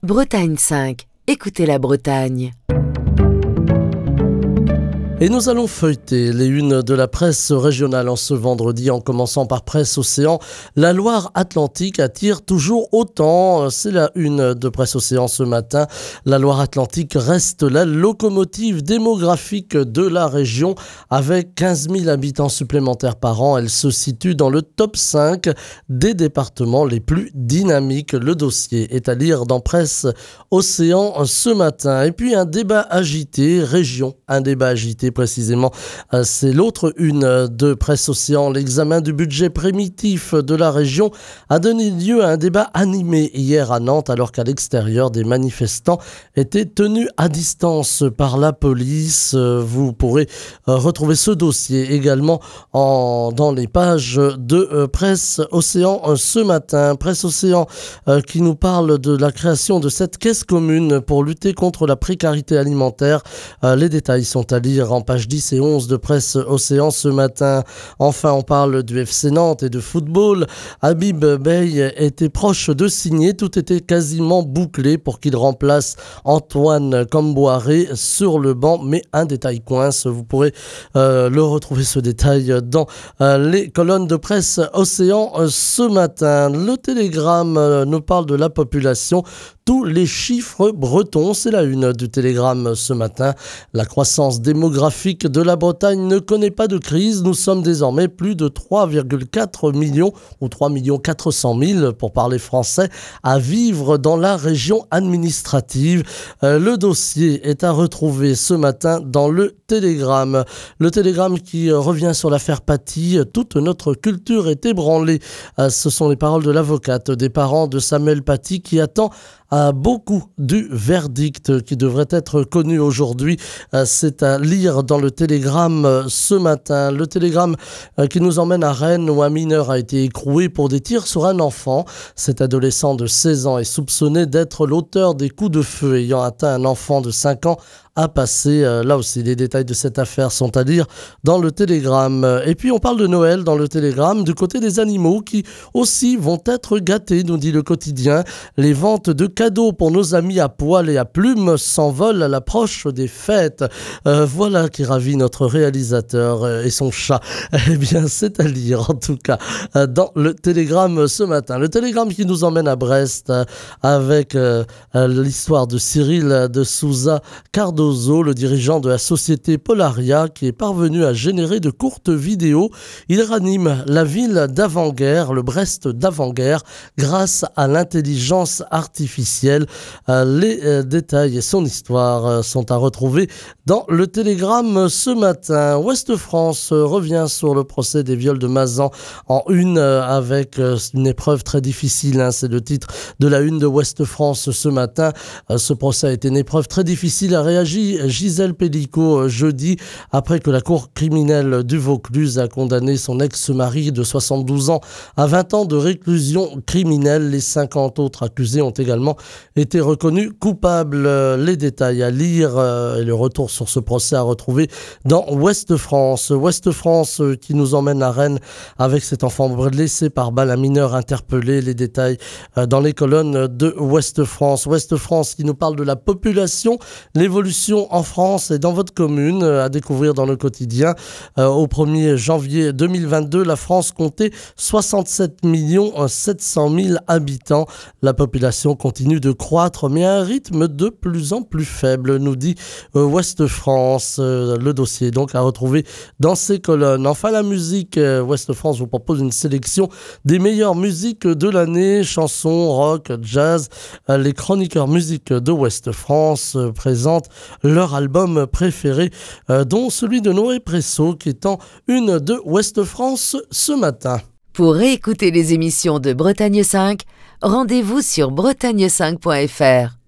Bretagne 5, écoutez la Bretagne. Et nous allons feuilleter les unes de la presse régionale en ce vendredi, en commençant par Presse Océan. La Loire-Atlantique attire toujours autant. C'est la une de Presse Océan ce matin. La Loire-Atlantique reste la locomotive démographique de la région. Avec 15 000 habitants supplémentaires par an, elle se situe dans le top 5 des départements les plus dynamiques. Le dossier est à lire dans Presse Océan ce matin. Et puis un débat agité, région, un débat agité précisément, c'est l'autre une de Presse Océan. L'examen du budget primitif de la région a donné lieu à un débat animé hier à Nantes, alors qu'à l'extérieur, des manifestants étaient tenus à distance par la police. Vous pourrez retrouver ce dossier également dans les pages de Presse Océan ce matin. Presse Océan qui nous parle de la création de cette caisse commune pour lutter contre la précarité alimentaire. Les détails sont à lire en pages 10 et 11 de Presse Océan ce matin. Enfin, on parle du FC Nantes et de football. Habib Beye était proche de signer. Tout était quasiment bouclé pour qu'il remplace Antoine Camboiré sur le banc. Mais un détail coince. Vous pourrez le retrouver, ce détail, dans les colonnes de Presse Océan ce matin. Le Télégramme nous parle de la population. Tous les chiffres bretons, c'est la une du Télégramme ce matin. La croissance démographique de la Bretagne ne connaît pas de crise. Nous sommes désormais plus de 3,4 millions ou 3 400 000 pour parler français à vivre dans la région administrative. Le dossier est à retrouver ce matin dans le Télégramme. Le Télégramme qui revient sur l'affaire Paty. Toute notre culture est ébranlée. Ce sont les paroles de l'avocate des parents de Samuel Paty qui attend beaucoup du verdict qui devrait être connu aujourd'hui. C'est à lire dans le Télégramme ce matin. Le Télégramme qui nous emmène à Rennes où un mineur a été écroué pour des tirs sur un enfant. Cet adolescent de 16 ans est soupçonné d'être l'auteur des coups de feu ayant atteint un enfant de 5 ans à passer. Là aussi, les détails de cette affaire sont à lire dans le Télégramme. Et puis, on parle de Noël dans le Télégramme, du côté des animaux qui aussi vont être gâtés, nous dit le quotidien. Les ventes de cadeaux pour nos amis à poil et à plumes s'envolent à l'approche des fêtes. Voilà qui ravit notre réalisateur et son chat. Eh bien, c'est à lire, en tout cas, dans le Télégramme ce matin. Le Télégramme qui nous emmène à Brest avec l'histoire de Cyril de Souza Cardozo, le dirigeant de la société Polaria, qui est parvenu à générer de courtes vidéos. Il ranime la ville d'avant-guerre, le Brest d'avant-guerre, grâce à l'intelligence artificielle. Les détails et son histoire sont à retrouver dans le Télégramme ce matin. Ouest France revient sur le procès des viols de Mazan en une avec une épreuve très difficile. C'est le titre de la une de Ouest France ce matin. Ce procès a été une épreuve très difficile, a réagi Gisèle Pellicot jeudi après que la cour criminelle du Vaucluse a condamné son ex-mari de 72 ans à 20 ans de réclusion criminelle. Les 50 autres accusés ont également été reconnus coupables. Les détails à lire et le retour sur ce procès à retrouver dans Ouest France. Ouest France qui nous emmène à Rennes avec cet enfant blessé par balle, un mineur interpellé. Les détails dans les colonnes de Ouest France. Ouest France qui nous parle de la population, l'évolution en France et dans votre commune, à découvrir dans le quotidien. Au 1er janvier 2022, la France comptait 67 700 000 habitants. La population continue de croître, mais à un rythme de plus en plus faible, nous dit Ouest France. Le dossier donc à retrouver dans ces colonnes. Enfin, la musique, Ouest France vous propose une sélection des meilleures musiques de l'année, chansons, rock, jazz. Les chroniqueurs musique de Ouest France présentent leur album préféré, dont celui de Noé Presso, qui est en une de Ouest France ce matin. Pour réécouter les émissions de Bretagne 5, rendez-vous sur bretagne5.fr.